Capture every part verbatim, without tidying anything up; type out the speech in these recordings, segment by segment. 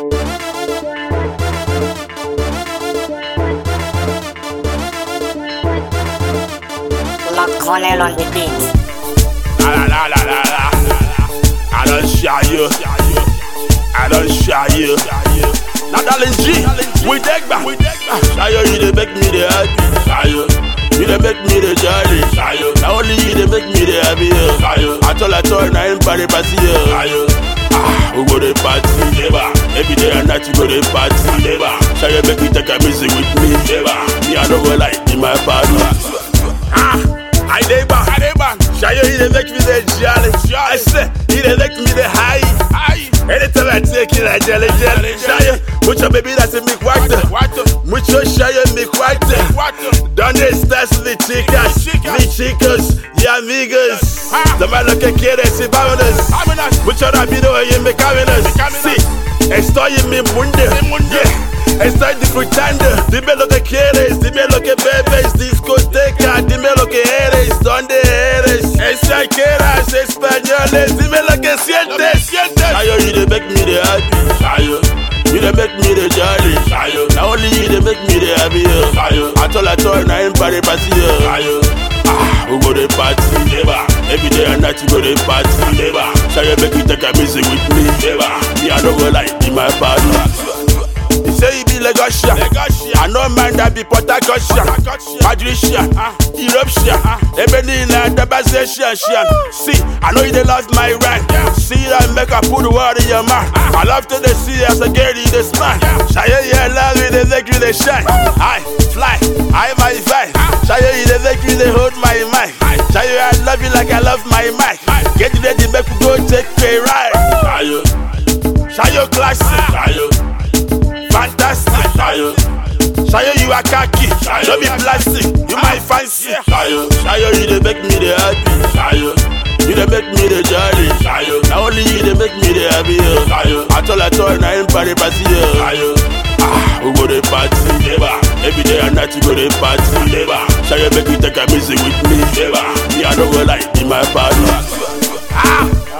Lord Cornell on the beat. La la la la la. I don't shy you. I don't shy you. Now darling G, we take back. Shy you, you dey make me the happy. Shy you, you dey make me the jolly. Shy you, now only you dey make me the happy. Shy you, I told I told now in party party. Shy you, ah, we go to party. Every day and night we go to party. Shy you, make me take a music with me. Me I don't go like in my party. Ah. I dey back, I dey back. Shayo, he dey make me the jolly. I say, he dey make me the high. Anytime I take it, I jelly jelly. Shayo, mucho baby that's a me water. Mucho Shayo me water. Donde estás mi chicas, mi chicos y amigos? The man lo que quiere si vámonos. Mucho rápido y me cámenos. Sí, estoy en mi mundo. Yeah. Estoy disfrutando, dime lo que quieres, dime lo que bebes, discoteca, dime lo que eres, dónde eres, extranjeras, españoles, dime lo que sientes. Shayo, you dey make me the happy. Shayo, you dey make me the jolly. Shayo, now only you dey make me the happy. Shayo, I told I told now in party party. Shayo, ah, we go to party. Every day and night we go to party. Shayo, make you take a music with me. Me I don't go like in my party. Say you be Lagosian, I know man that be Port Harcourtian, Madrician, European, Ebenina, Dabazation. See, I know you they love my rhyme. See that make I put the word in your mouth. I love to the see as a girl you the smile. Shayo, you love me, they make you they shine. I fly, I my vibe. Shayo, you they make me they hold my mic. Shayo, I love you like I love my mic. Get ready, make we go take a ride. Shayo, Shayo classic. Shayo. Fantastic, Shayo. Shayo, you are khaki. Don't be plastic, you my fancy. Shayo, Shayo, you dey make me the happy. Shayo, you dey make me the jolly. Shayo, now only you dey make me the happy. Shayo, I told I told now in party party. Shayo, ah, we go to party. Every day and night we go to party. Shayo, make you take a music with me. Me I don't go like in my party. Ah,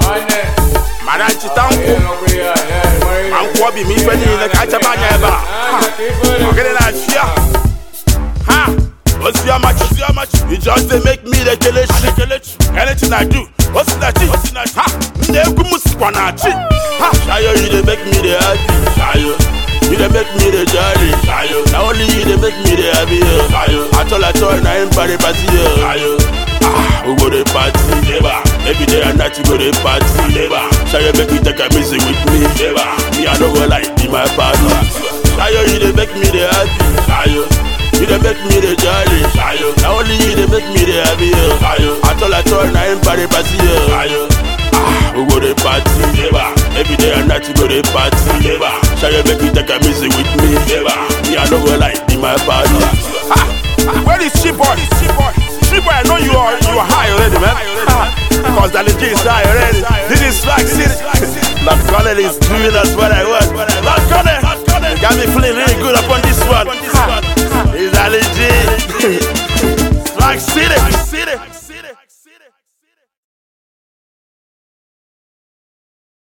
Marachi Tanko. I'm Kwabi, me friend in the Kachabanya ever. I'm getting that shit. Ha! What's your match? What's your match? You just they make me the killer shit. Anything I do, what's that? What's that? Ha! Never must panachi. Ha! Shayo, you they make me the happy. Shayo, you they make me the jolly. Shayo, now only you they make me the happy. Shayo, I told I told now in party party. Shayo, ah, we go to party. Every day and night we go to party. Shayo, make you take a music with me. Me I don't go like in my party. Shayo, you dey make me the happy. Shayo, you dey make me the jolly. Shayo, now only you dey make me the happy. Shayo, I told I told now in party party. Shayo, ah, we go to party. Every day and night we go to party. Shayo, make you take a music with me. Me I don't go like in my party. Where is she boy? She boy, I know you are you are high already, man. Cause that legit is high already. This is Swag City. Lord Cornell is doing us what I want. Lord Cornell, you got me feeling really good upon this one. This is that legit. Swag City.